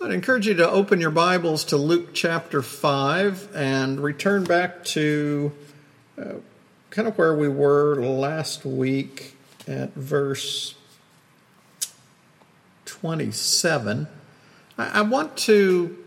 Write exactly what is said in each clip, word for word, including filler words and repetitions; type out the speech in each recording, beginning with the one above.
I'd encourage you to open your Bibles to Luke chapter five and return back to uh, kind of where we were last week at verse twenty-seven. I, I want to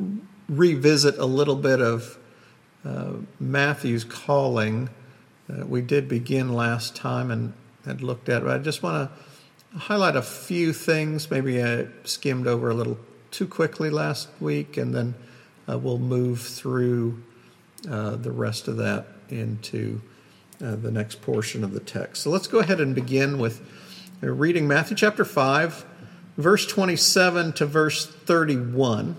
revisit a little bit of uh, Matthew's calling. Uh, we did begin last time and had looked at it, but I just want to highlight a few things. Maybe I skimmed over a little too quickly last week, and then uh, we'll move through uh, the rest of that into uh, the next portion of the text. So let's go ahead and begin with uh, reading Matthew chapter five, verse twenty-seven to verse thirty-one.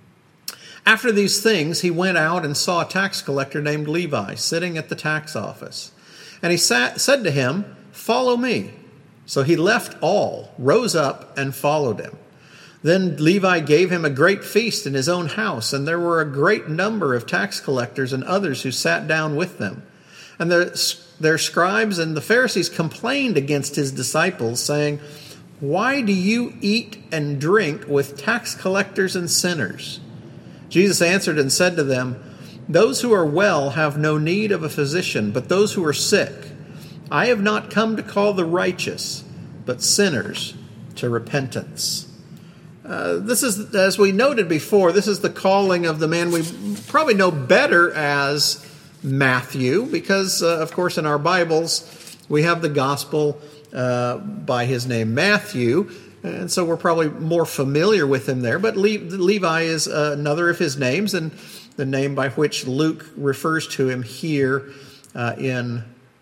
After these things, he went out and saw a tax collector named Levi sitting at the tax office. And he sat, said to him, "Follow me." So he left all, rose up, and followed him. Then Levi gave him a great feast in his own house, and there were a great number of tax collectors and others who sat down with them. And their, their scribes and the Pharisees complained against his disciples, saying, "Why do you eat and drink with tax collectors and sinners?" Jesus answered and said to them, "Those who are well have no need of a physician, but those who are sick. I have not come to call the righteous, but sinners to repentance." Uh, this is, as we noted before, this is the calling of the man we probably know better as Matthew, because, uh, of course, in our Bibles, we have the gospel uh, by his name, Matthew, and so we're probably more familiar with him there. But Le- Levi is uh, another of his names, and the name by which Luke refers to him here uh, in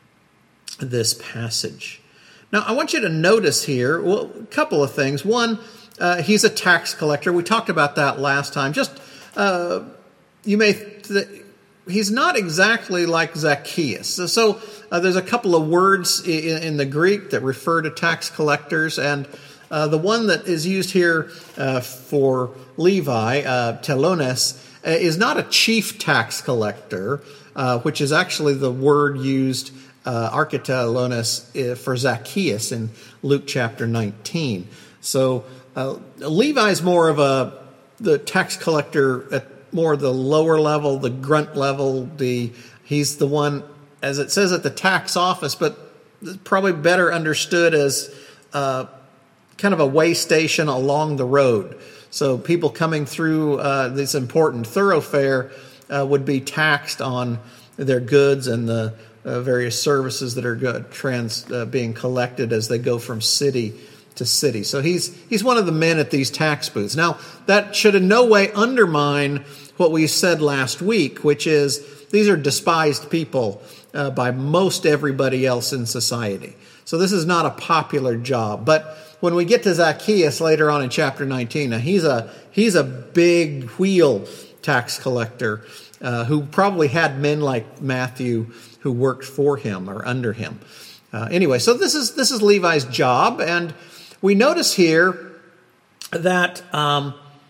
this passage. Now, I want you to notice here well, a couple of things. One, uh, he's a tax collector. We talked about that last time. Just, uh, you may, th- he's not exactly like Zacchaeus. So, so uh, there's a couple of words in, in the Greek that refer to tax collectors, and uh, the one that is used here uh, for Levi, uh, telones, uh, is not a chief tax collector, uh, which is actually the word used Uh, architelones for Zacchaeus in Luke chapter nineteen. So uh, Levi is more of a the tax collector at more the lower level, the grunt level. The he's the one, as it says, at the tax office, but probably better understood as uh, kind of a way station along the road. So people coming through uh, this important thoroughfare uh, would be taxed on their goods and the Uh, various services that are good, trans uh, being collected as they go from city to city. So he's he's one of the men at these tax booths. Now, that should in no way undermine what we said last week, which is these are despised people uh, by most everybody else in society. So this is not a popular job. But when we get to Zacchaeus later on in chapter nineteen, now he's a he's a big wheel tax collector uh, who probably had men like Matthew who worked for him or under him. Uh, anyway, so this is this is Levi's job, and we notice here that um,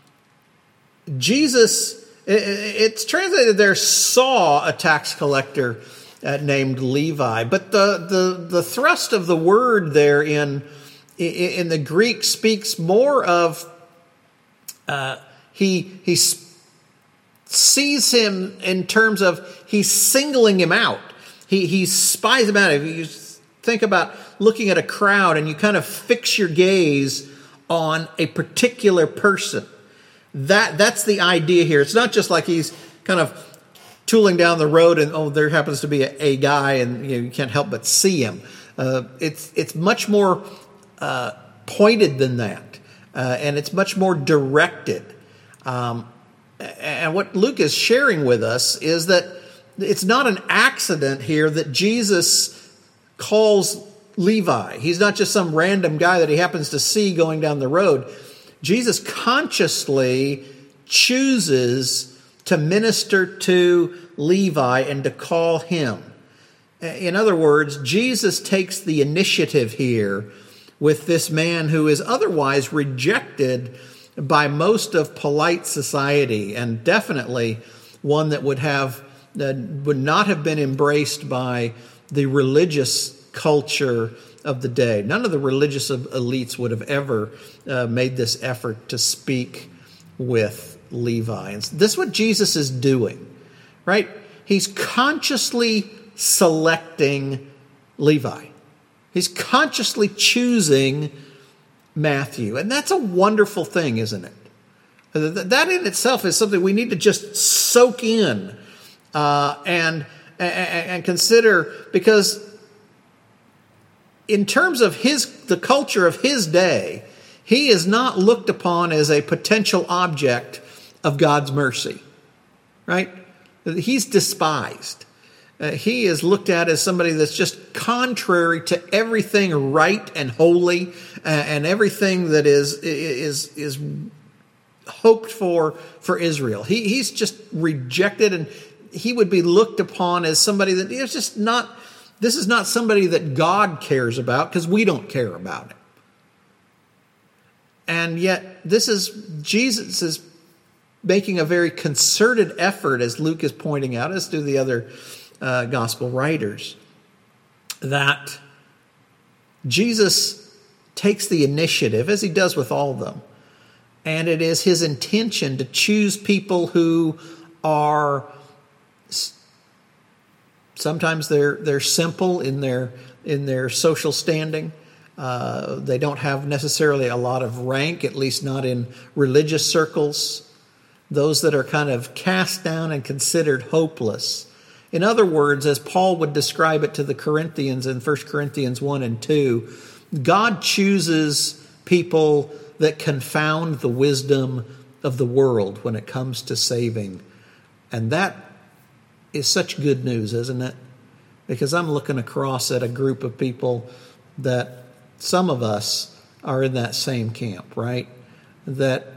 Jesus, it, it's translated there, saw a tax collector uh, named Levi, but the, the the thrust of the word there in in the Greek speaks more of uh, he he sees him in terms of he's singling him out. He he spies him out. If you think about looking at a crowd and you kind of fix your gaze on a particular person, that that's the idea here. It's not just like he's kind of tooling down the road and, oh, there happens to be a, a guy and you know, you can't help but see him. Uh, it's it's much more uh, pointed than that, uh, and it's much more directed. Um, and what Luke is sharing with us is that it's not an accident here that Jesus calls Levi. He's not just some random guy that he happens to see going down the road. Jesus consciously chooses to minister to Levi and to call him. In other words, Jesus takes the initiative here with this man who is otherwise rejected by most of polite society, and definitely one that would have that would not have been embraced by the religious culture of the day. None of the religious elites would have ever uh, made this effort to speak with Levi. And this is what Jesus is doing, right? He's consciously selecting Levi. He's consciously choosing Matthew. And that's a wonderful thing, isn't it? That in itself is something we need to just soak in uh, and, and, and consider, because in terms of his the culture of his day, he is not looked upon as a potential object of God's mercy, right? He's despised. Uh, he is looked at as somebody that's just contrary to everything right and holy, uh, and everything that is is is hoped for for Israel. He he's just rejected, and he would be looked upon as somebody that is just not. This is not somebody that God cares about, because we don't care about him. And yet, this is Jesus is making a very concerted effort, as Luke is pointing out, as do the other uh, gospel writers, that Jesus takes the initiative, as he does with all of them. And it is his intention to choose people who are, sometimes they're they're simple in their in their social standing. Uh, they don't have necessarily a lot of rank, at least not in religious circles. Those that are kind of cast down and considered hopeless. In other words, as Paul would describe it to the Corinthians in First Corinthians one and two, God chooses people that confound the wisdom of the world when it comes to saving. And that is such good news, isn't it? Because I'm looking across at a group of people that some of us are in that same camp, right? That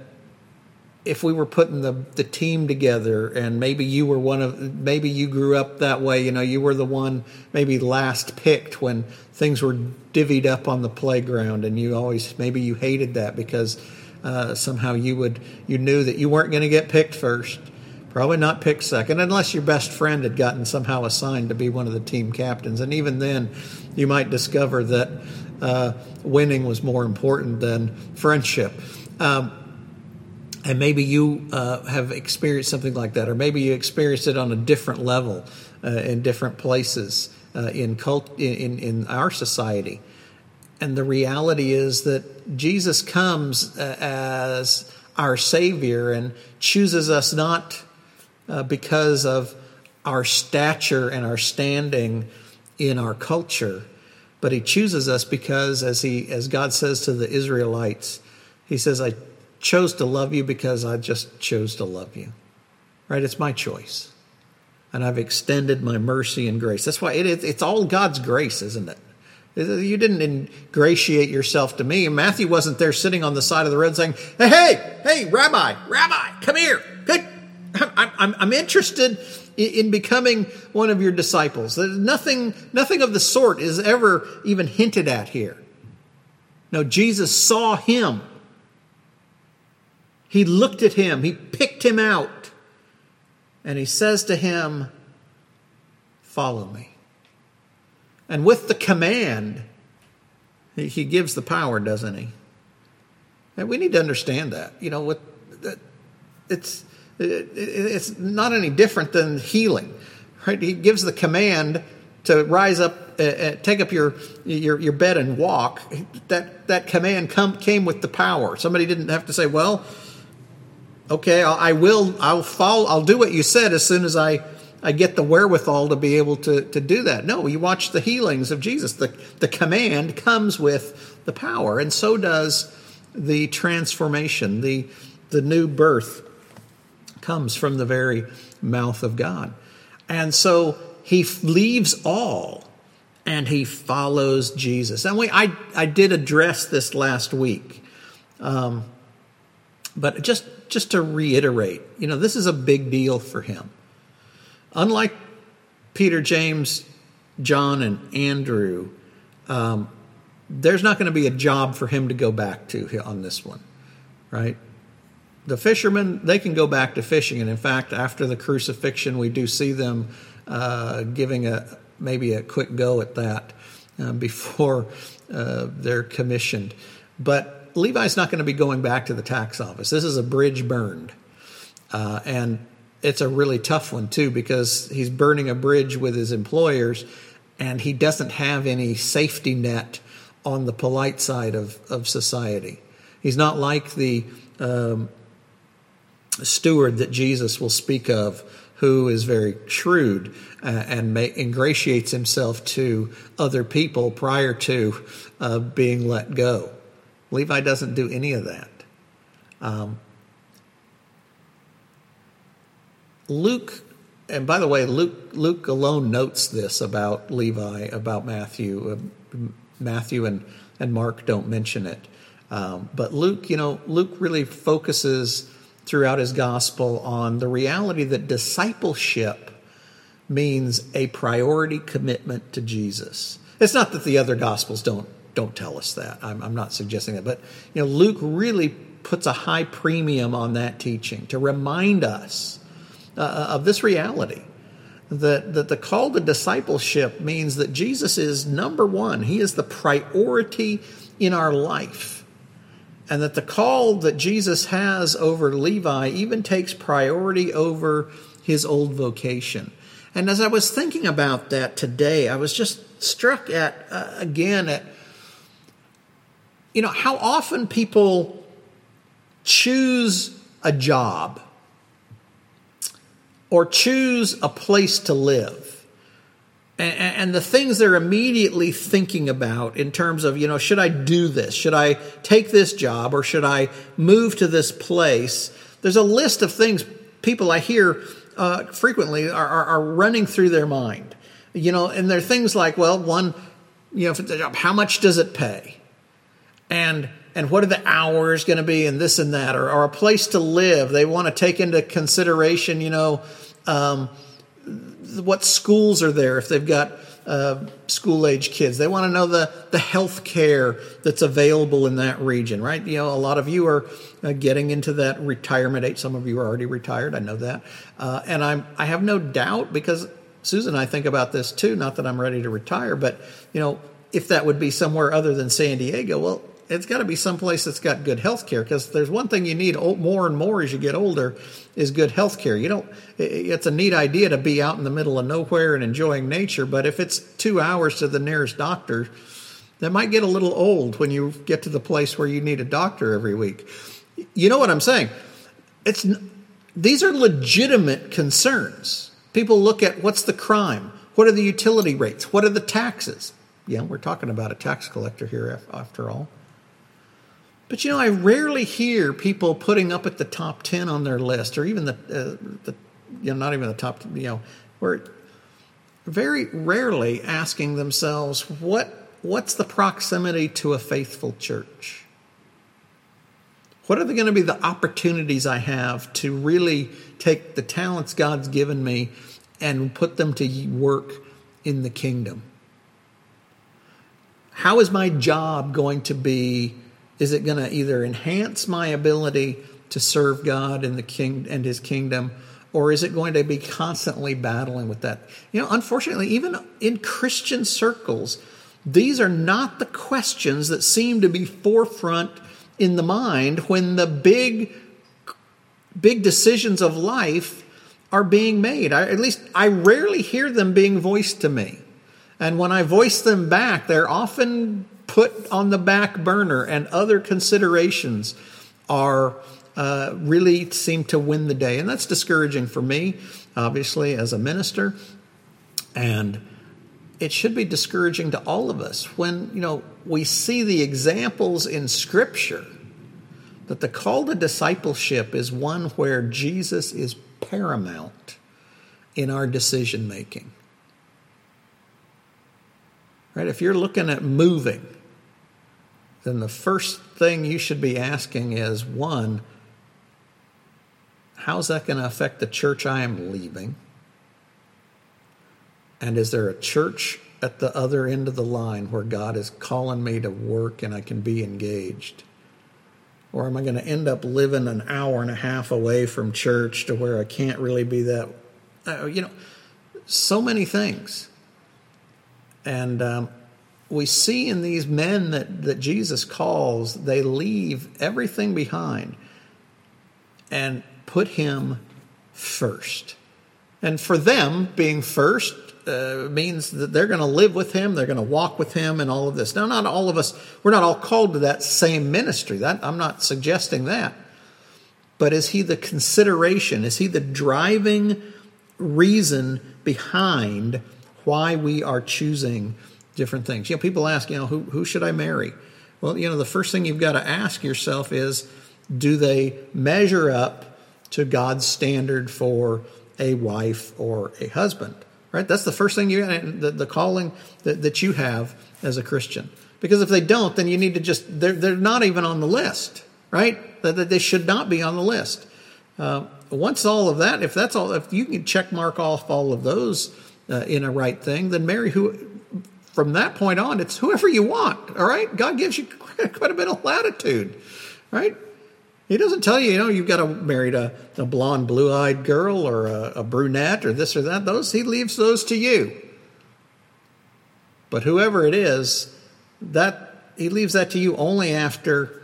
if we were putting the, the team together, and maybe you were one of, maybe you grew up that way, you know, you were the one maybe last picked when things were divvied up on the playground, and you always, maybe you hated that because uh, somehow you would, you knew that you weren't going to get picked first, probably not picked second, unless your best friend had gotten somehow assigned to be one of the team captains. And even then, you might discover that uh, winning was more important than friendship. Um, And maybe you uh, have experienced something like that, or maybe you experienced it on a different level uh, in different places uh, in, cult- in in our society. And the reality is that Jesus comes uh, as our Savior and chooses us not uh, because of our stature and our standing in our culture, but he chooses us because, as he as God says to the Israelites, he says, I chose to love you because I just chose to love you, right? It's my choice. And I've extended my mercy and grace. That's why it is, it's all God's grace, isn't it? You didn't ingratiate yourself to me. Matthew wasn't there sitting on the side of the road saying, hey, hey, hey, Rabbi, Rabbi, come here. I'm, I'm, I'm interested in becoming one of your disciples. Nothing, nothing of the sort is ever even hinted at here. No, Jesus saw him. He looked at him. He picked him out. And he says to him, follow me. And with the command, he gives the power, doesn't he? And we need to understand that. You know, what it's it's not any different than healing, right? He gives the command to rise up, uh, take up your, your your bed and walk. That that command come, came with the power. Somebody didn't have to say, well, okay, I will, I'll follow, I'll do what you said as soon as I, I get the wherewithal to be able to, to do that. No, you watch the healings of Jesus. The, the command comes with the power, and so does the transformation. The, the new birth comes from the very mouth of God. And so he leaves all and he follows Jesus. And we, I, I did address this last week. Um, but just Just to reiterate, you know, this is a big deal for him. Unlike Peter, James, John, and Andrew, um, there's not going to be a job for him to go back to on this one, right? The fishermen, they can go back to fishing. And in fact, after the crucifixion, we do see them uh, giving a maybe a quick go at that uh, before uh, they're commissioned. But Levi's not going to be going back to the tax office. This is a bridge burned. Uh, and it's a really tough one, too, because he's burning a bridge with his employers, and he doesn't have any safety net on the polite side of, of society. He's not like the um, steward that Jesus will speak of, who is very shrewd uh, and may, ingratiates himself to other people prior to uh, being let go. Levi doesn't do any of that. Um, Luke, and by the way, Luke Luke alone notes this about Levi, about Matthew. Uh, Matthew and, and Mark don't mention it. Um, but Luke, you know, Luke really focuses throughout his gospel on the reality that discipleship means a priority commitment to Jesus. It's not that the other gospels don't don't tell us that. I'm, I'm not suggesting that. But, you know, Luke really puts a high premium on that teaching to remind us uh, of this reality. That, that the call to discipleship means that Jesus is number one. He is the priority in our life. And that the call that Jesus has over Levi even takes priority over his old vocation. And as I was thinking about that today, I was just struck at, uh, again, at, you know, how often people choose a job or choose a place to live. And, and the things they're immediately thinking about in terms of, you know, should I do this? Should I take this job or should I move to this place? There's a list of things people I hear uh, frequently are, are, are running through their mind. You know, and they're things like, well, one, you know, for the job, how much does it pay? And and what are the hours going to be and this and that, or, or a place to live. They want to take into consideration, you know, um, what schools are there if they've got uh, school-age kids. They want to know the, the health care that's available in that region, right? You know, a lot of you are uh, getting into that retirement age. Some of you are already retired. I know that. Uh, and I'm, I have no doubt, because Susan and I think about this too, not that I'm ready to retire, but, you know, if that would be somewhere other than San Diego, well, it's got to be someplace that's got good health care, because there's one thing you need more and more as you get older is good health care. You don't, it's a neat idea to be out in the middle of nowhere and enjoying nature, but if it's two hours to the nearest doctor, that might get a little old when you get to the place where you need a doctor every week. You know what I'm saying? It's, these are legitimate concerns. People look at what's the crime? What are the utility rates? What are the taxes? Yeah, we're talking about a tax collector here after all. But, you know, I rarely hear people putting up at the top ten on their list, or even the, uh, the you know, not even the top, you know, we're very rarely asking themselves, what what's the proximity to a faithful church? What are going to be the opportunities I have to really take the talents God's given me and put them to work in the kingdom? How is my job going to be? Is it going to either enhance my ability to serve God in the king and his kingdom, or is it going to be constantly battling with that? You know, unfortunately, even in Christian circles, these are not the questions that seem to be forefront in the mind when the big, big decisions of life are being made. I, at least I rarely hear them being voiced to me. And when I voice them back, they're often put on the back burner, and other considerations are uh, really seem to win the day. And that's discouraging for me, obviously, as a minister. And it should be discouraging to all of us when, you know, we see the examples in Scripture that the call to discipleship is one where Jesus is paramount in our decision making. Right? If you're looking at moving, then the first thing you should be asking is, one, how's that going to affect the church I am leaving? And is there a church at the other end of the line where God is calling me to work and I can be engaged? Or am I going to end up living an hour and a half away from church to where I can't really be that, uh, you know, so many things. And um, we see in these men that, that Jesus calls, they leave everything behind and put him first. And for them, being first uh, means that they're going to live with him, they're going to walk with him and all of this. Now, not all of us, we're not all called to that same ministry. That I'm not suggesting that. But is he the consideration? Is he the driving reason behind why we are choosing different things? You know, people ask, you know, who, who should I marry? Well, you know, the first thing you've got to ask yourself is, do they measure up to God's standard for a wife or a husband? Right? That's the first thing you, the, the calling that, that you have as a Christian. Because if they don't, then you need to just, they're, they're not even on the list, right? That they should not be on the list. Uh, once all of that, if that's all, if you can check mark off all of those uh, in a right thing, then marry who, from that point on, it's whoever you want, all right? God gives you quite a bit of latitude, right? He doesn't tell you, you know, you've got to marry a, a blonde, blue-eyed girl or a, a brunette or this or that. Those, he leaves those to you. But whoever it is, that he leaves that to you only after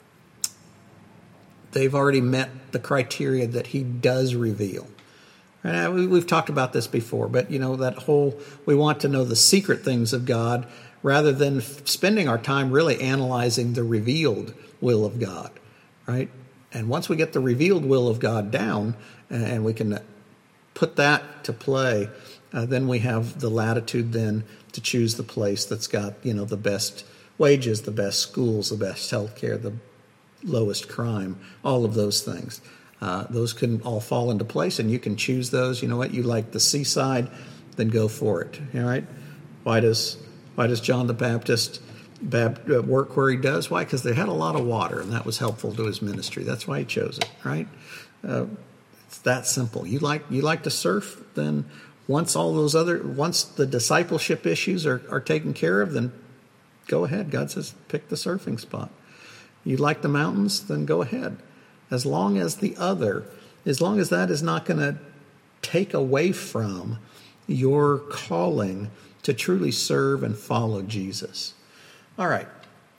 they've already met the criteria that he does reveal. And we've talked about this before, but, you know, that whole, we want to know the secret things of God rather than spending our time really analyzing the revealed will of God, right? And once we get the revealed will of God down and we can put that to play, uh, then we have the latitude then to choose the place that's got, you know, the best wages, the best schools, the best health care, the lowest crime, all of those things. Uh, those can all fall into place, and you can choose those. You know what? You like the seaside, then go for it. All right? Why does why does John the Baptist Bab- uh, work where he does? Why? Because they had a lot of water, and that was helpful to his ministry. That's why he chose it. Right? Uh, it's that simple. You like you like to surf? Then once all those other once the discipleship issues are are taken care of, then go ahead. God says, pick the surfing spot. You like the mountains? Then go ahead. As long as the other, as long as that is not going to take away from your calling to truly serve and follow Jesus. All right.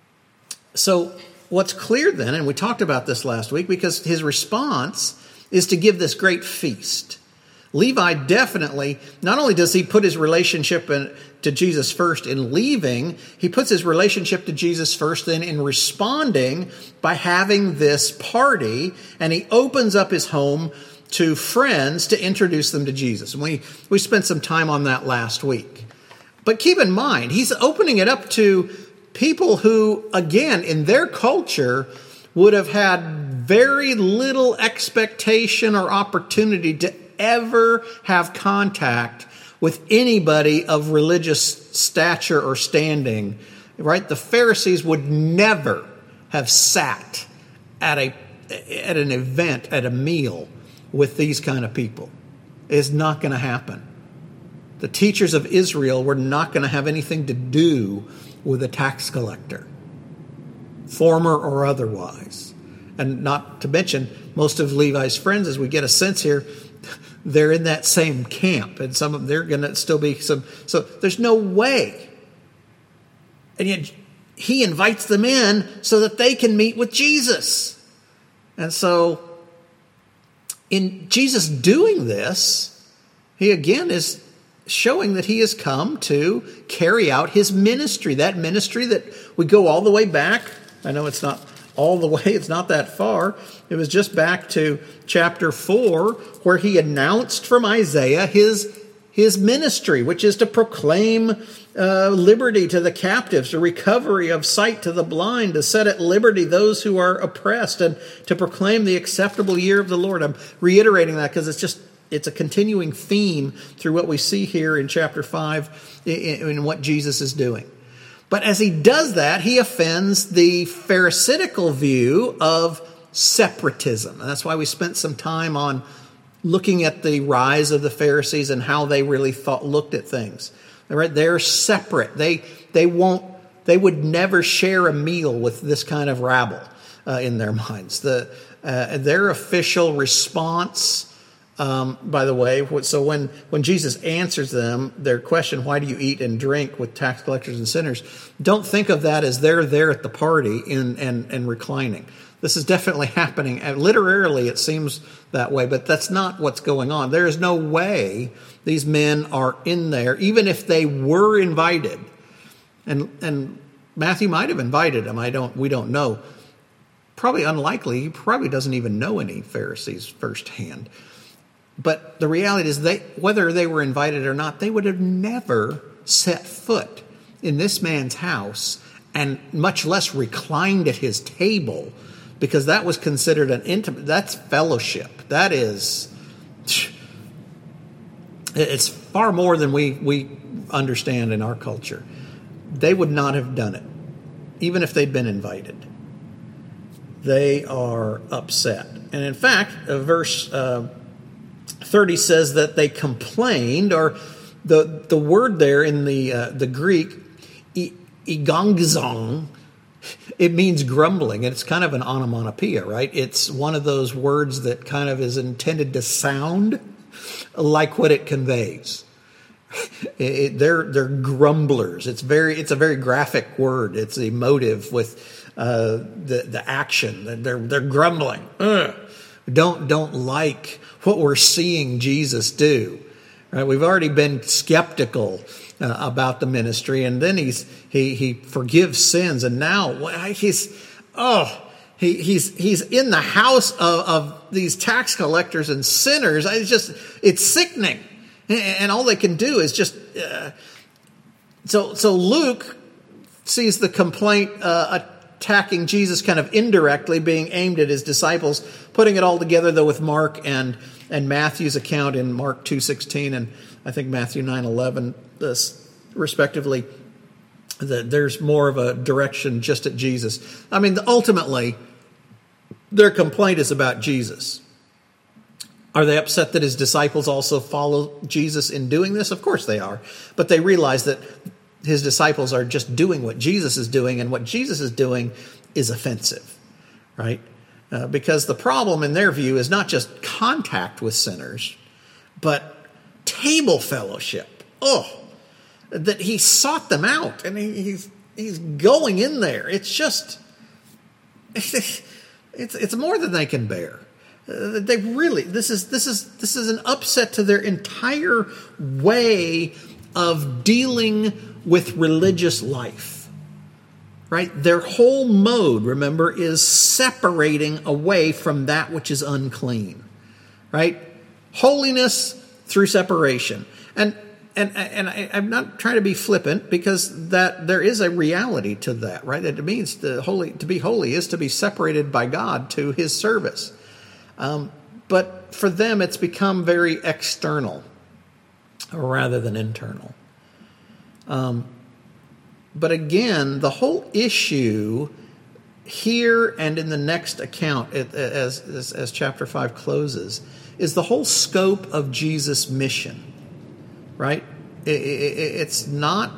So what's clear then, and we talked about this last week, because his response is to give this great feast. Levi definitely, not only does he put his relationship in, to Jesus first in leaving, he puts his relationship to Jesus first then in responding by having this party, and he opens up his home to friends to introduce them to Jesus. And we, we spent some time on that last week. But keep in mind, he's opening it up to people who, again, in their culture, would have had very little expectation or opportunity to ever have contact with anybody of religious stature or standing, right? The Pharisees would never have sat at a at an event, at a meal with these kind of people. It's not going to happen. The teachers of Israel were not going to have anything to do with a tax collector, former or otherwise. And not to mention, most of Levi's friends, as we get a sense here, they're in that same camp, and some of them, they're going to still be some. So there's no way. And yet he invites them in so that they can meet with Jesus. And so in Jesus doing this, he again is showing that he has come to carry out his ministry, that ministry that we go all the way back. I know it's not all the way, it's not that far. It was just back to chapter four, where he announced from Isaiah his, his ministry, which is to proclaim uh, liberty to the captives, a recovery of sight to the blind, to set at liberty those who are oppressed, and to proclaim the acceptable year of the Lord. I'm reiterating that because it's just, it's a continuing theme through what we see here in chapter five in, in what Jesus is doing. But as he does that, he offends the Pharisaical view of separatism. And that's why we spent some time on looking at the rise of the Pharisees and how they really thought, looked at things. Right? They're separate. They they won't. They would never share a meal with this kind of rabble uh, in their minds. The uh, their official response Um, by the way, so when, when Jesus answers them, their question, why do you eat and drink with tax collectors and sinners? Don't think of that as they're there at the party in, and, and reclining. This is definitely happening. And literally, it seems that way, but that's not what's going on. There is no way these men are in there, even if they were invited. And, and Matthew might have invited them. I don't, we don't know. Probably unlikely. He probably doesn't even know any Pharisees firsthand. But the reality is, they, whether they were invited or not, they would have never set foot in this man's house, and much less reclined at his table, because that was considered an intimate, that's fellowship. That is, it's far more than we, we understand in our culture. They would not have done it, even if they'd been invited. They are upset. And in fact, uh, verse uh, thirty says that they complained, or the the word there in the uh, the Greek, igongzong, it means grumbling, and it's kind of an onomatopoeia, right? It's one of those words that kind of is intended to sound like what it conveys. It, it, they're they're grumblers. It's very it's a very graphic word. It's emotive with uh, the the action. They're they're grumbling. Ugh. Don't don't like what we're seeing Jesus do. Right? We've already been skeptical uh, about the ministry, and then he's he he forgives sins, and now he's oh he he's he's in the house of, of these tax collectors and sinners. It's just it's sickening, and all they can do is just uh, so so Luke sees the complaint uh, attacking Jesus kind of indirectly being aimed at his disciples, putting it all together though with Mark and and Matthew's account in Mark two sixteen and I think Matthew nine eleven, this respectively. That there's more of a direction just at Jesus. I mean, ultimately, their complaint is about Jesus. Are they upset that his disciples also follow Jesus in doing this? Of course they are. But they realize that his disciples are just doing what Jesus is doing, and what Jesus is doing is offensive, right? Uh, because the problem in their view is not just contact with sinners, but table fellowship. Oh, that he sought them out, and he, he's he's going in there. It's just, it's it's more than they can bear. Uh, they really this is this is this is an upset to their entire way of dealing with religious life. Right? Their whole mode, remember, is separating away from that which is unclean. Right? Holiness through separation. And And and I, I'm not trying to be flippant, because that there is a reality to that, right? That it means to holy to be holy is to be separated by God to His service. Um, but for them, it's become very external rather than internal. Um, but again, the whole issue here and in the next account, as as, as chapter five closes, is the whole scope of Jesus' mission. Right? It, it, it's not,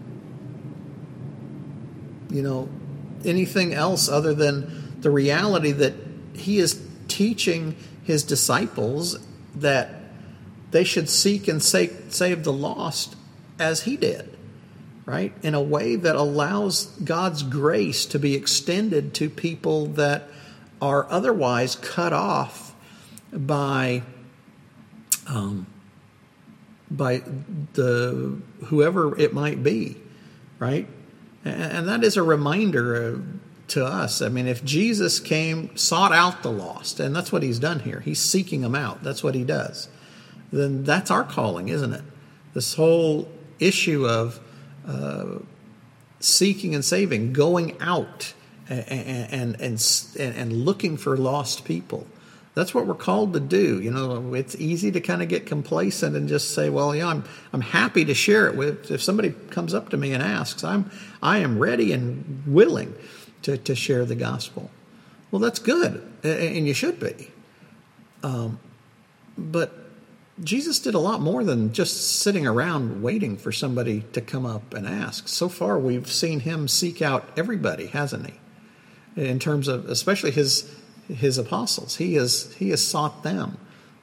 you know, anything else other than the reality that he is teaching his disciples that they should seek and save, save the lost as he did, right? In a way that allows God's grace to be extended to people that are otherwise cut off by um by the whoever it might be, right? And that is a reminder to us. I mean, if Jesus came, sought out the lost, and that's what he's done here. He's seeking them out. That's what he does. Then that's our calling, isn't it? This whole issue of uh, seeking and saving, going out and and, and and looking for lost people. That's what we're called to do. You know, it's easy to kind of get complacent and just say, well, yeah, I'm I'm happy to share it with. If somebody comes up to me and asks, I'm I am ready and willing to, to share the gospel. Well, that's good, and you should be. Um, but Jesus did a lot more than just sitting around waiting for somebody to come up and ask. So far, we've seen him seek out everybody, hasn't he? In terms of, especially his. His apostles, he has he has sought them.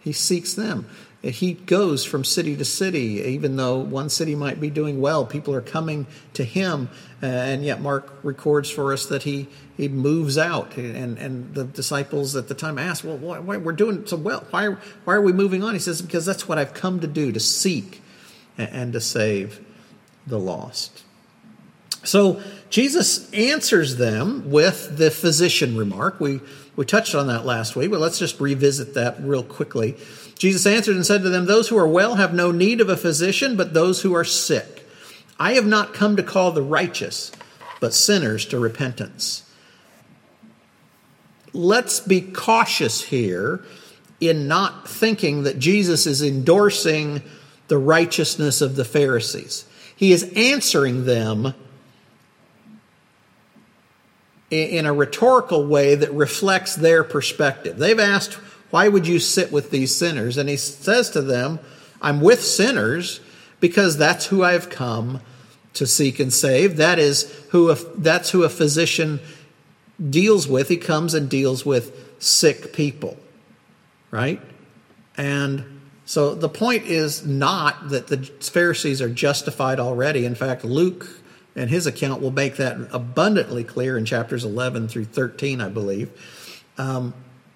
He seeks them. He goes from city to city, even though one city might be doing well. People are coming to him, and yet Mark records for us that he, he moves out. And, and the disciples at the time asked, well, why, why we're doing so well. Why, why are we moving on? He says, because that's what I've come to do, to seek and, and to save the lost. So Jesus answers them with the physician remark. We, we touched on that last week, but let's just revisit that real quickly. Jesus answered and said to them, those who are well have no need of a physician, but those who are sick. I have not come to call the righteous, but sinners to repentance. Let's be cautious here in not thinking that Jesus is endorsing the righteousness of the Pharisees. He is answering them in a rhetorical way that reflects their perspective. They've asked, why would you sit with these sinners? And he says to them, I'm with sinners because that's who I've come to seek and save. That is who a, that's who a physician deals with. He comes and deals with sick people, right? And so the point is not that the Pharisees are justified already. In fact, Luke and his account will make that abundantly clear in chapters eleven through thirteen, I believe. Um,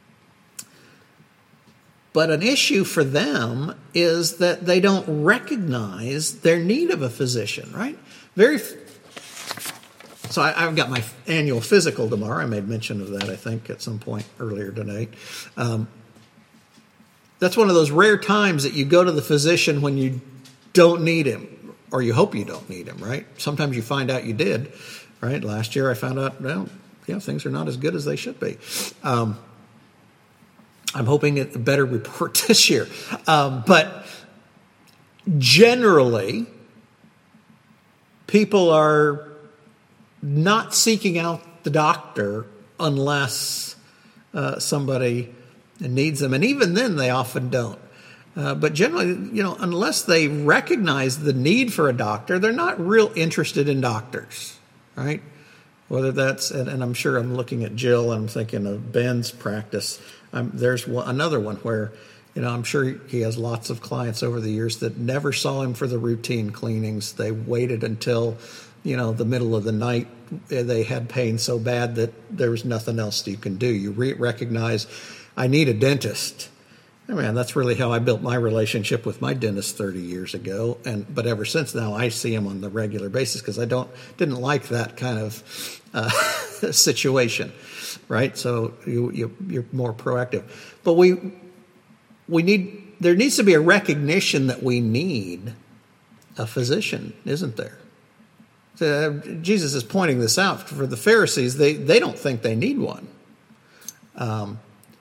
But an issue for them is that they don't recognize their need of a physician, right? Very. So I, I've got my annual physical tomorrow. I made mention of that, I think, at some point earlier tonight. Um, that's one of those rare times that you go to the physician when you don't need him, or you hope you don't need him, right? Sometimes you find out you did, right? Last year I found out, well, yeah, things are not as good as they should be. Um, I'm hoping a better report this year. Um, but generally, people are not seeking out the doctor unless uh, somebody needs them. And even then, they often don't. Uh, but generally, you know, unless they recognize the need for a doctor, they're not real interested in doctors, right? Whether that's, and, and I'm sure I'm looking at Jill, and I'm thinking of Ben's practice. Um, there's one, another one where, you know, I'm sure he has lots of clients over the years that never saw him for the routine cleanings. They waited until, you know, the middle of the night. They had pain so bad that there was nothing else you can do. You re- recognize, I need a dentist. I mean, that's really how I built my relationship with my dentist thirty years ago. And but ever since now, I see him on the regular basis because I don't didn't like that kind of uh, situation, right? So you, you you're more proactive. But we we need there needs to be a recognition that we need a physician, isn't there? So Jesus is pointing this out for the Pharisees. They they don't think they need one. Um,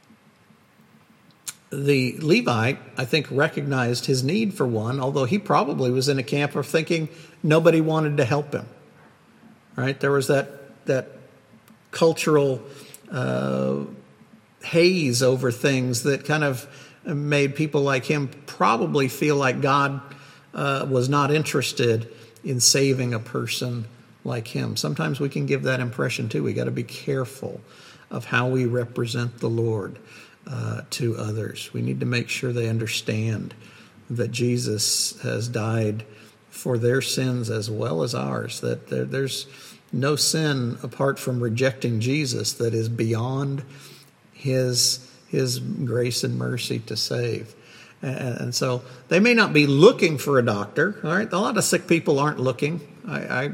The Levite, I think, recognized his need for one, although he probably was in a camp of thinking nobody wanted to help him. Right? There was that that cultural uh, haze over things that kind of made people like him probably feel like God uh, was not interested in saving a person like him. Sometimes we can give that impression too. We got to be careful of how we represent the Lord Uh, to others. We need to make sure they understand that Jesus has died for their sins as well as ours, that there, there's no sin apart from rejecting Jesus that is beyond his, his grace and mercy to save. And, and so they may not be looking for a doctor, all right? A lot of sick people aren't looking. I, I,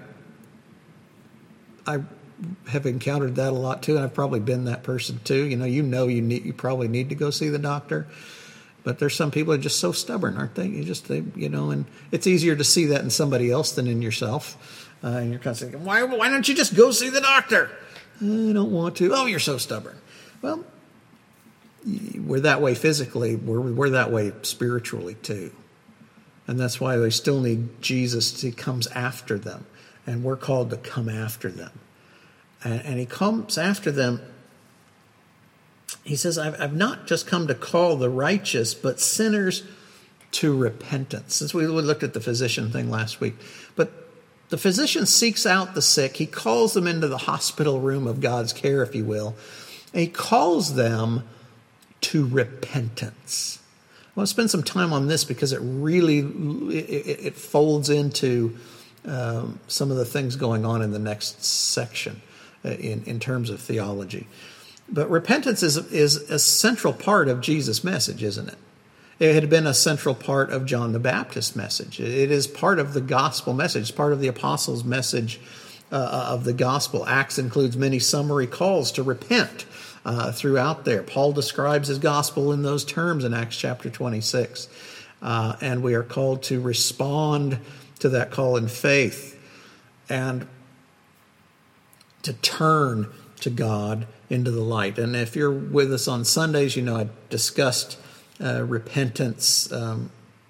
I have encountered that a lot too, and I've probably been that person too. You know, you know, you need, you probably need to go see the doctor, but there's some people that are just so stubborn, aren't they? You just, they, you know, and it's easier to see that in somebody else than in yourself. Uh, and you're kind of thinking, why, why don't you just go see the doctor? I don't want to. Oh, you're so stubborn. Well, we're that way physically. We're we're that way spiritually too, and that's why they still need Jesus. He comes after them, and we're called to come after them. And he comes after them. He says, I've, I've not just come to call the righteous, but sinners to repentance. Since we looked at the physician thing last week. But the physician seeks out the sick. He calls them into the hospital room of God's care, if you will. And he calls them to repentance. want to spend some time on this because it really it, it folds into um, some of the things going on in the next section uh, in, in terms of theology. But repentance is, is a central part of Jesus' message, isn't it? It had been a central part of John the Baptist's message. It is part of the gospel message, it's part of the apostles' message uh, of the gospel. Acts includes many summary calls to repent uh, throughout there. Paul describes his gospel in those terms in Acts chapter twenty-six. Uh, and we are called to respond to that call in faith and to turn to God into the light. And if you're with us on Sundays, you know I discussed uh, repentance um,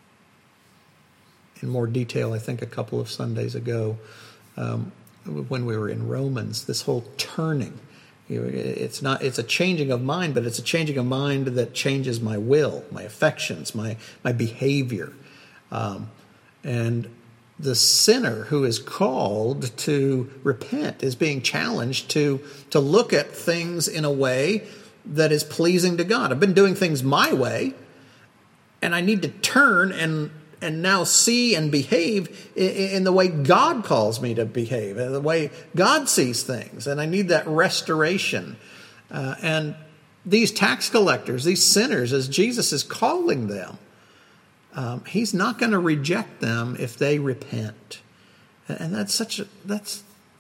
in more detail, I think, a couple of Sundays ago um, when we were in Romans. This whole turning, you know, it's not it's a changing of mind, but it's a changing of mind that changes my will, my affections, my my behavior, um, and the sinner who is called to repent is being challenged to, to look at things in a way that is pleasing to God. I've been doing things my way, and I need to turn and and now see and behave in, in the way God calls me to behave, in the way God sees things. And I need that restoration. Uh, and these tax collectors, these sinners, as Jesus is calling them, Um, he's not going to reject them if they repent. And that's such a, that's,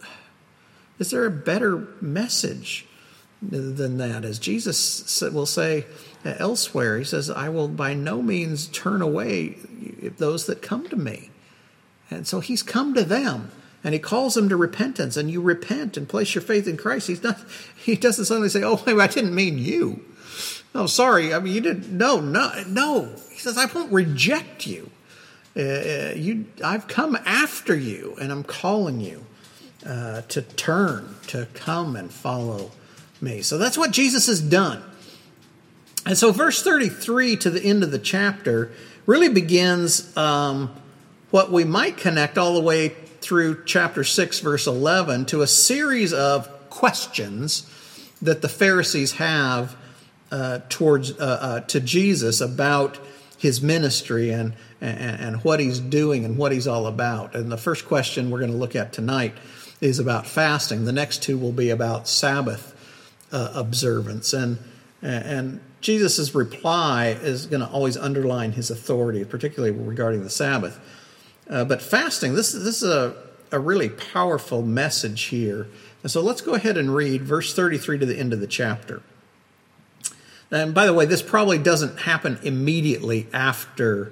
is there a better message than that? As Jesus will say elsewhere, he says, I will by no means turn away those that come to me. And so he's come to them and he calls them to repentance, and you repent and place your faith in Christ. He's not, he doesn't suddenly say, oh, wait, I didn't mean you. Oh, sorry. I mean, you didn't, no, no, no. He says, I won't reject you. Uh, you. I've come after you, and I'm calling you uh, to turn, to come and follow me. So that's what Jesus has done. And so verse thirty-three to the end of the chapter really begins um, what we might connect all the way through chapter six, verse eleven, to a series of questions that the Pharisees have uh, towards uh, uh, to Jesus about his ministry and, and and what he's doing and what he's all about. And the first question we're going to look at tonight is about fasting. The next two will be about Sabbath uh, observance. And and Jesus' reply is going to always underline his authority, particularly regarding the Sabbath. Uh, but fasting, this, this is a, a really powerful message here. And so let's go ahead and read verse thirty-three to the end of the chapter. And by the way, this probably doesn't happen immediately after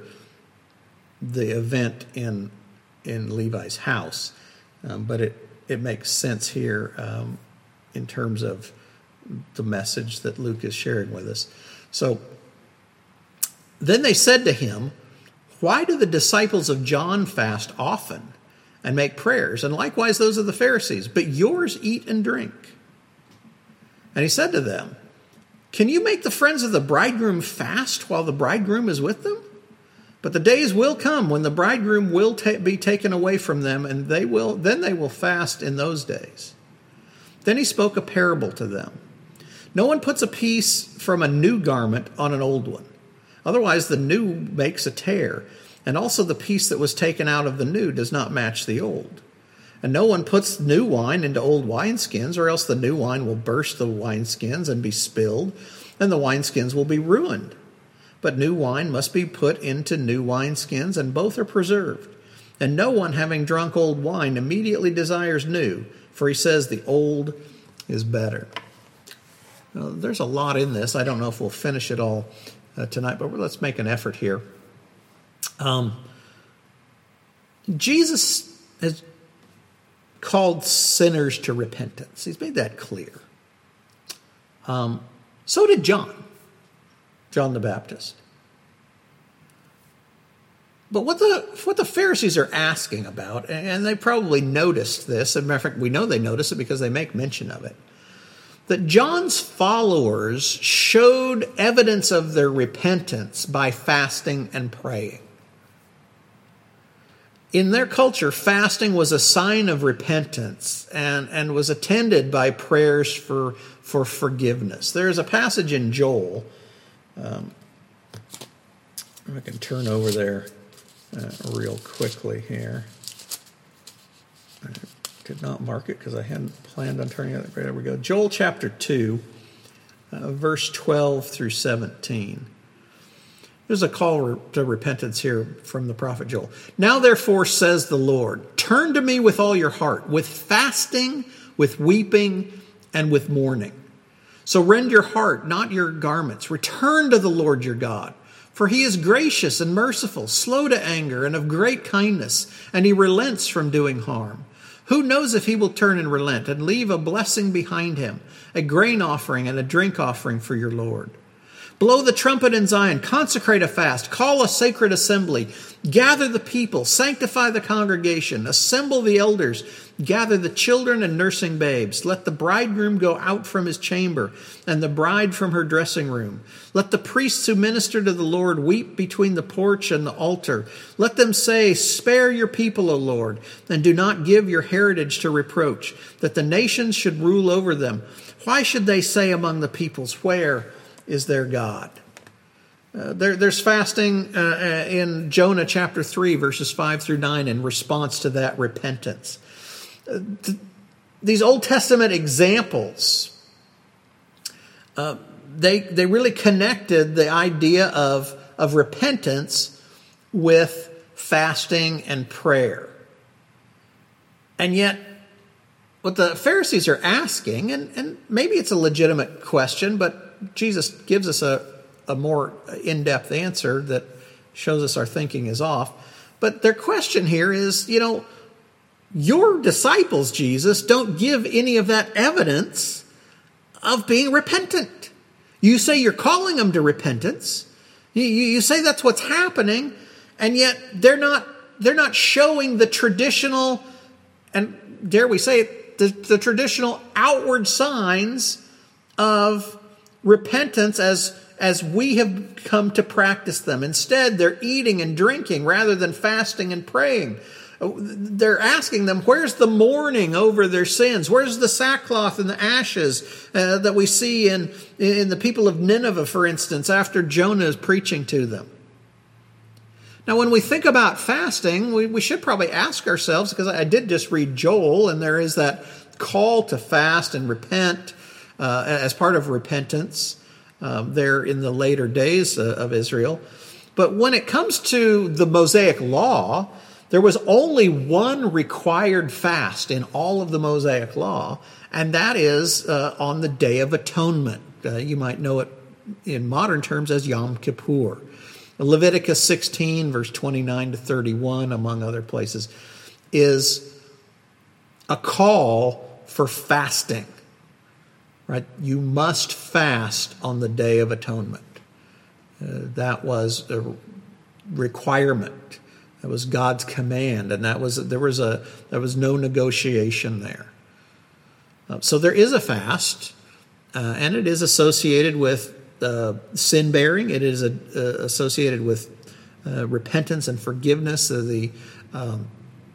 the event in in Levi's house, um, but it, it makes sense here um, in terms of the message that Luke is sharing with us. So, then they said to him, why do the disciples of John fast often and make prayers, and likewise those of the Pharisees, but yours eat and drink? And he said to them, can you make the friends of the bridegroom fast while the bridegroom is with them? But the days will come when the bridegroom will ta- be taken away from them, and they will then they will fast in those days. Then he spoke a parable to them. No one puts a piece from a new garment on an old one. Otherwise the new makes a tear, and also the piece that was taken out of the new does not match the old. And no one puts new wine into old wineskins, or else the new wine will burst the wineskins and be spilled, and the wineskins will be ruined. But new wine must be put into new wineskins, and both are preserved. And no one, having drunk old wine, immediately desires new, for he says the old is better. Now, there's a lot in this. I don't know if we'll finish it all uh, tonight, but let's make an effort here. Um, Jesus has called sinners to repentance. He's made that clear. Um, so did John, John the Baptist. But what the what the Pharisees are asking about, and they probably noticed this, as a matter of fact, we know they noticed it because they make mention of it, that John's followers showed evidence of their repentance by fasting and praying. In their culture, fasting was a sign of repentance and, and was attended by prayers for, for forgiveness. There is a passage in Joel, um, I can turn over there uh, real quickly here. I did not mark it because I hadn't planned on turning it. There we go. Joel chapter two, uh, verse twelve through seventeen. There's a call to repentance here from the prophet Joel. Now therefore says the Lord, turn to me with all your heart, with fasting, with weeping, and with mourning. So rend your heart, not your garments. Return to the Lord your God. For he is gracious and merciful, slow to anger, and of great kindness, and he relents from doing harm. Who knows if he will turn and relent and leave a blessing behind him, a grain offering and a drink offering for your Lord? Blow the trumpet in Zion, consecrate a fast, call a sacred assembly, gather the people, sanctify the congregation, assemble the elders, gather the children and nursing babes. Let the bridegroom go out from his chamber and the bride from her dressing room. Let the priests who minister to the Lord weep between the porch and the altar. Let them say, spare your people, O Lord, and do not give your heritage to reproach, that the nations should rule over them. Why should they say among the peoples, where is their God? Uh, there, there's fasting uh, in Jonah chapter three, verses five through nine, in response to that repentance. Uh, th- these Old Testament examples, uh, they they really connected the idea of, of repentance with fasting and prayer. And yet, what the Pharisees are asking, and, and maybe it's a legitimate question, but Jesus gives us a, a more in-depth answer that shows us our thinking is off. But their question here is, you know, your disciples, Jesus, don't give any of that evidence of being repentant. You say you're calling them to repentance. You, you say that's what's happening, and yet they're not, they're not showing the traditional, and dare we say it, the, the traditional outward signs of repentance as, as we have come to practice them. Instead, they're eating and drinking rather than fasting and praying. They're asking them, where's the mourning over their sins? Where's the sackcloth and the ashes uh, that we see in, in the people of Nineveh, for instance, after Jonah is preaching to them? Now, when we think about fasting, we, we should probably ask ourselves, because I did just read Joel, and there is that call to fast and repent uh, as part of repentance um, there in the later days uh, of Israel. But when it comes to the Mosaic law, there was only one required fast in all of the Mosaic law, and that is uh, on the Day of Atonement. Uh, you might know it in modern terms as Yom Kippur. Leviticus sixteen, verse twenty-nine to thirty-one, among other places, is a call for fasting. Right? You must fast on the Day of Atonement. Uh, that was a requirement. That was God's command, and that was there was a there was no negotiation there. Uh, so there is a fast, uh, and it is associated with uh, sin bearing. It is a, uh, associated with uh, repentance and forgiveness of the um,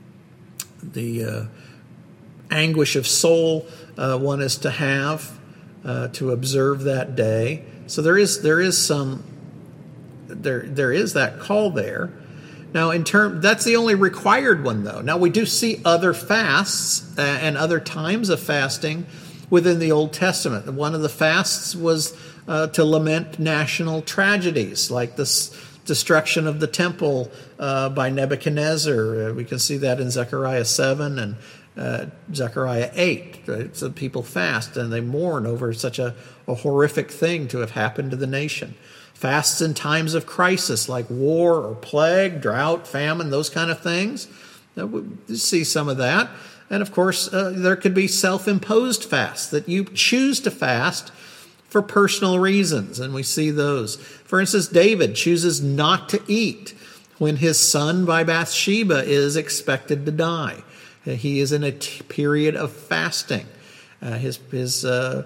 the uh, anguish of soul uh, one is to have uh, to observe that day. So there is there is some there there is that call there. Now, in term, that's the only required one, though. Now, we do see other fasts uh, and other times of fasting within the Old Testament. One of the fasts was uh, to lament national tragedies, like the s- destruction of the temple uh, by Nebuchadnezzar. Uh, we can see that in Zechariah seven and uh, Zechariah eight. Right? So people fast and they mourn over such a, a horrific thing to have happened to the nation. Fasts in times of crisis like war or plague, drought, famine, those kind of things. We see some of that. And of course, uh, there could be self-imposed fasts that you choose to fast for personal reasons. And we see those. For instance, David chooses not to eat when his son by Bathsheba is expected to die. He is in a t- period of fasting. Uh, his his uh,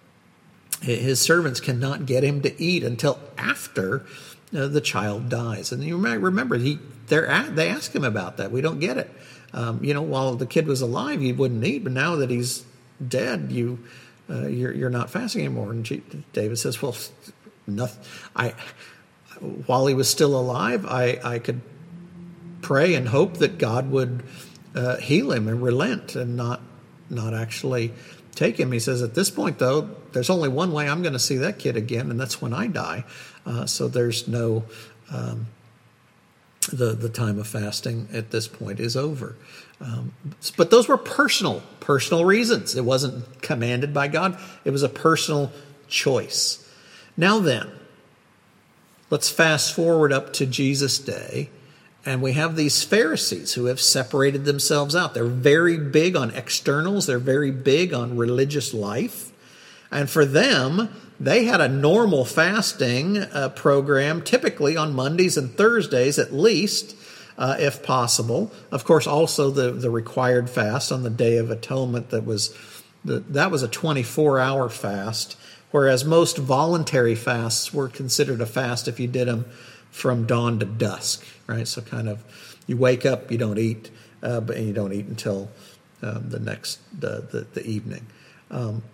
His servants cannot get him to eat until after uh, the child dies. And you might remember, he they're at, they ask him about that. We don't get it. Um, you know, while the kid was alive, you wouldn't eat, but now that he's dead, you uh, you're, you're not fasting anymore. And David says, "Well, nothing. I while he was still alive, I, I could pray and hope that God would uh, heal him and relent and not not actually take him. He says, at this point, though, there's only one way I'm going to see that kid again, and that's when I die. Uh, so there's no, um, the, the time of fasting at this point is over. Um, but those were personal, personal reasons. It wasn't commanded by God. It was a personal choice. Now then, let's fast forward up to Jesus' day. And we have these Pharisees who have separated themselves out. They're very big on externals. They're very big on religious life. And for them, they had a normal fasting uh, program, typically on Mondays and Thursdays at least, uh, if possible. Of course, also the, the required fast on the Day of Atonement, that was the, that was a twenty-four hour fast, whereas most voluntary fasts were considered a fast if you did them from dawn to dusk, right? So kind of, you wake up, you don't eat, uh, but you don't eat until um, the next the the, the evening. Um,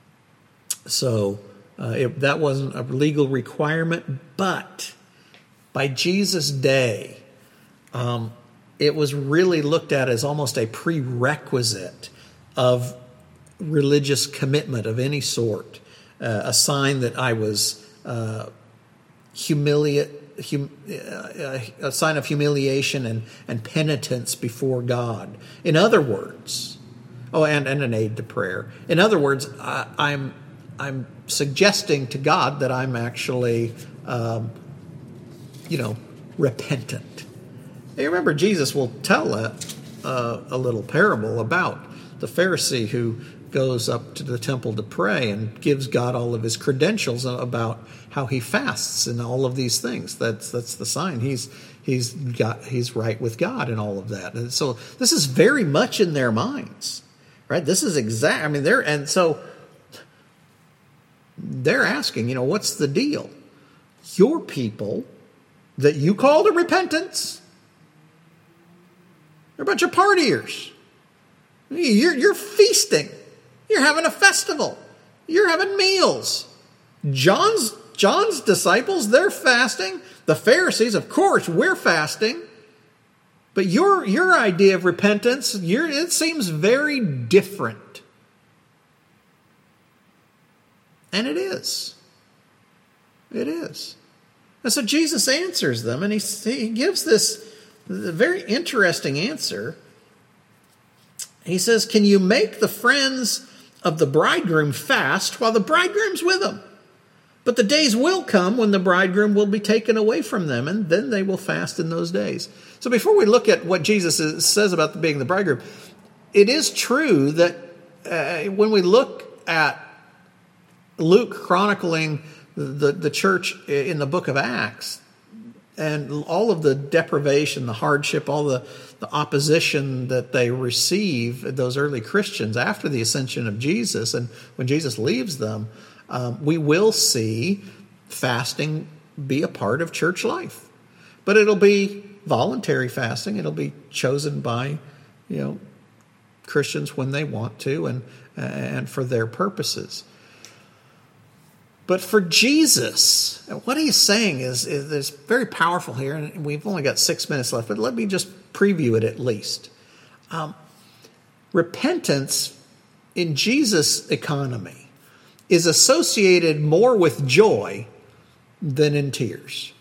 so uh, it, that wasn't a legal requirement, but by Jesus' day, um, it was really looked at as almost a prerequisite of religious commitment of any sort, uh, a sign that I was uh, humiliate. Hum, uh, a sign of humiliation and, and penitence before God. In other words, oh, and, and an aid to prayer. In other words, I, I'm I'm suggesting to God that I'm actually, um, you know, repentant. You remember, Jesus will tell a, uh, a little parable about the Pharisee who goes up to the temple to pray and gives God all of his credentials about how he fasts and all of these things. That's that's the sign he's he's got he's right with God and all of that. And so this is very much in their minds, right? This is exact. I mean, they're and so they're asking, you know, what's the deal? Your people that you call to repentance, they're a bunch of partiers. You're you're feasting. You're having a festival. You're having meals. John's John's disciples, they're fasting. The Pharisees, of course, we're fasting. But your your idea of repentance, your, it seems very different. And it is. It is. And so Jesus answers them, and he, he gives this very interesting answer. He says, can you make the friends of the bridegroom fast while the bridegroom's with them? But the days will come when the bridegroom will be taken away from them, and then they will fast in those days. So before we look at what Jesus is, says about being the bridegroom, it is true that uh, when we look at Luke chronicling the, the church in the book of Acts, and all of the deprivation, the hardship, all the, the opposition that they receive, those early Christians, after the ascension of Jesus, and when Jesus leaves them, um, we will see fasting be a part of church life. But it'll be voluntary fasting. It'll be chosen by, you know, Christians when they want to and and for their purposes. But for Jesus, what he's saying is, is, is very powerful here, and we've only got six minutes left, but let me just preview it at least. Um, repentance in Jesus' economy is associated more with joy than in tears.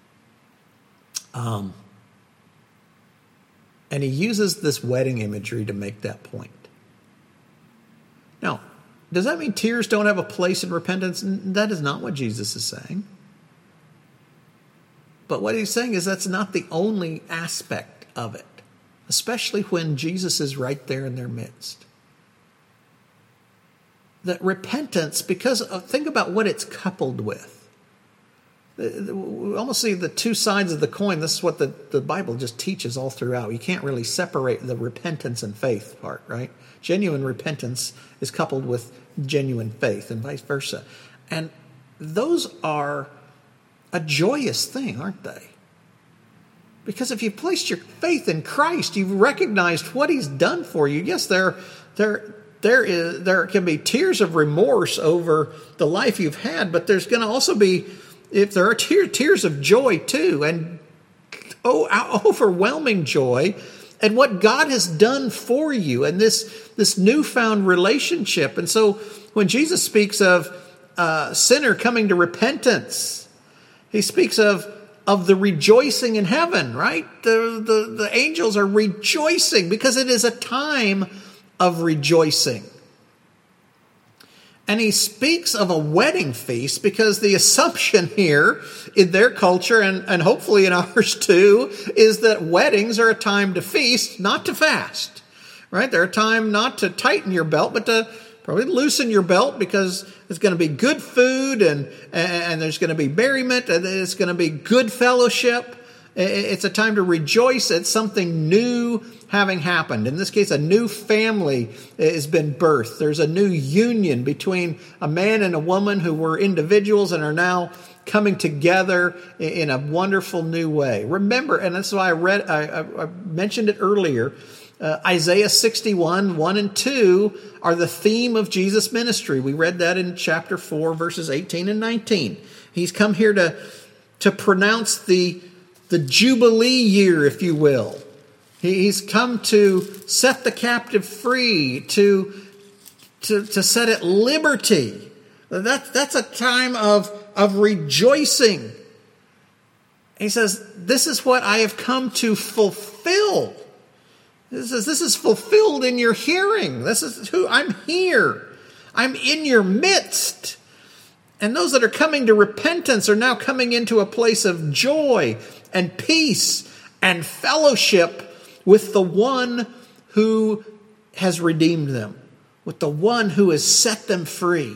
Um, and he uses this wedding imagery to make that point. Now, does that mean tears don't have a place in repentance? That is not what Jesus is saying. But what he's saying is that's not the only aspect of it, especially when Jesus is right there in their midst. That repentance, because of, think about what it's coupled with. We almost see the two sides of the coin. This is what the, the Bible just teaches all throughout. You can't really separate the repentance and faith part, right? Genuine repentance is coupled with genuine faith and vice versa. And those are a joyous thing, aren't they? Because if you've placed your faith in Christ, you've recognized what he's done for you. Yes, there, there, there is, there can be tears of remorse over the life you've had, but there's going to also be if there are tear, tears of joy too, and oh, overwhelming joy at what God has done for you and this, this newfound relationship. And so when Jesus speaks of uh, sinner coming to repentance, he speaks of, of the rejoicing in heaven, right? The, the, the angels are rejoicing because it is a time of rejoicing. And he speaks of a wedding feast because the assumption here in their culture, and, and hopefully in ours too, is that weddings are a time to feast, not to fast, right? They're a time not to tighten your belt, but to probably loosen your belt because it's going to be good food and, and there's going to be merriment and it's going to be good fellowship. It's a time to rejoice at something new having happened. In this case, a new family has been birthed. There's a new union between a man and a woman who were individuals and are now coming together in a wonderful new way. Remember, and that's why I read, I, I mentioned it earlier, uh, Isaiah sixty-one, one and two are the theme of Jesus' ministry. We read that in chapter four, verses eighteen and nineteen. He's come here to, to pronounce the The Jubilee year, if you will. He's come to set the captive free, to, to, to set at liberty. That, that's a time of, of rejoicing. He says, this is what I have come to fulfill. He says, this is fulfilled in your hearing. This is who I'm here. I'm in your midst. And those that are coming to repentance are now coming into a place of joy and peace and fellowship with the one who has redeemed them, with the one who has set them free.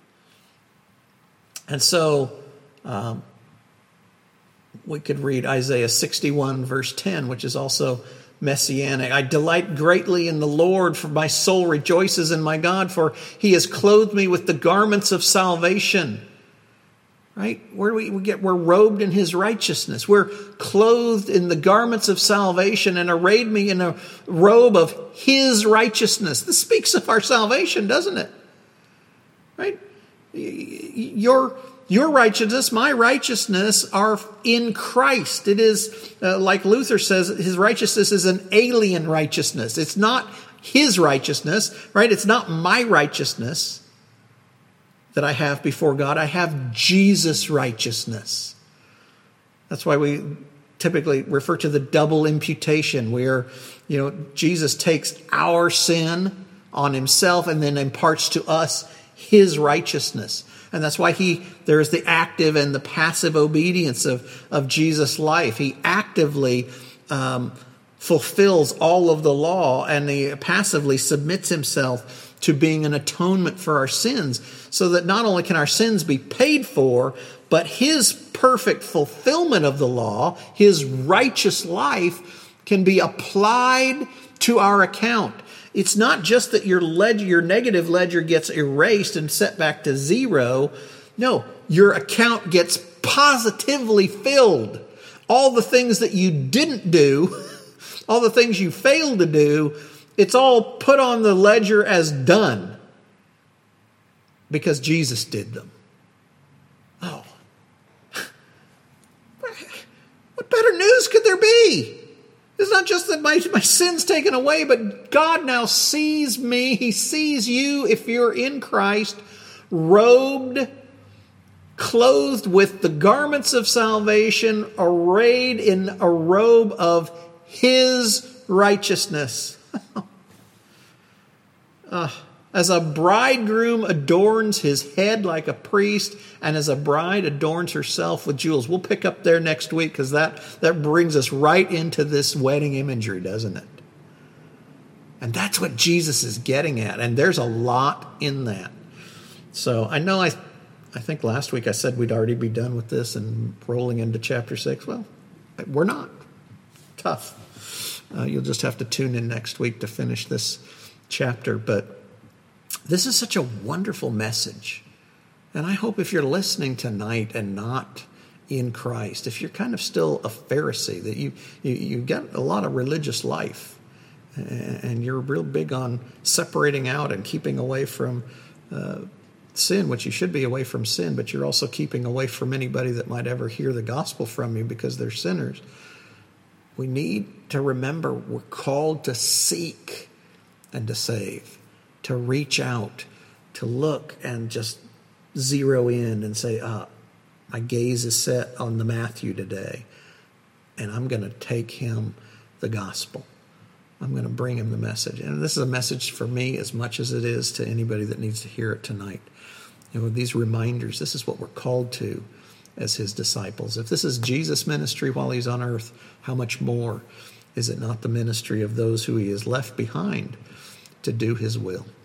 And so um, we could read Isaiah sixty-one, verse ten, which is also messianic. I delight greatly in the Lord, for my soul rejoices in my God, for he has clothed me with the garments of salvation. Right? Where do we, we get? We're robed in his righteousness. We're clothed in the garments of salvation and arrayed me in a robe of his righteousness. This speaks of our salvation, doesn't it? Right? Your, your righteousness, my righteousness are in Christ. It is, uh, like Luther says, his righteousness is an alien righteousness. It's not his righteousness, right? It's not my righteousness that I have before God. I have Jesus' righteousness. That's why we typically refer to the double imputation, where, you know, Jesus takes our sin on himself and then imparts to us his righteousness. And that's why he there is the active and the passive obedience of, of Jesus' life. He actively um, fulfills all of the law, and he passively submits himself to being an atonement for our sins, so that not only can our sins be paid for, but his perfect fulfillment of the law, his righteous life, can be applied to our account. It's not just that your ledger, your negative ledger gets erased and set back to zero. No, your account gets positively filled. All the things that you didn't do, all the things you failed to do, it's all put on the ledger as done because Jesus did them. Oh, what better news could there be? It's not just that my, my sin's taken away, but God now sees me. He sees you, if you're in Christ, robed, clothed with the garments of salvation, arrayed in a robe of his righteousness. uh, as a bridegroom adorns his head like a priest, and as a bride adorns herself with jewels. We'll pick up there next week, because that, that brings us right into this wedding imagery, doesn't it? And that's what Jesus is getting at, and there's a lot in that. So I know I, I think last week I said we'd already be done with this and rolling into chapter six. Well, we're not. Tough. Uh, you'll just have to tune in next week to finish this chapter. But this is such a wonderful message. And I hope if you're listening tonight and not in Christ, if you're kind of still a Pharisee, that you, you, you get a lot of religious life, and you're real big on separating out and keeping away from uh, sin, which you should be away from sin, but you're also keeping away from anybody that might ever hear the gospel from you because they're sinners. We need to remember we're called to seek and to save, to reach out, to look and just zero in and say, ah, my gaze is set on the Matthew today, and I'm going to take him the gospel. I'm going to bring him the message. And this is a message for me as much as it is to anybody that needs to hear it tonight. You know, these reminders, this is what we're called to as his disciples. If this is Jesus' ministry while he's on earth, how much more is it not the ministry of those who he has left behind to do his will?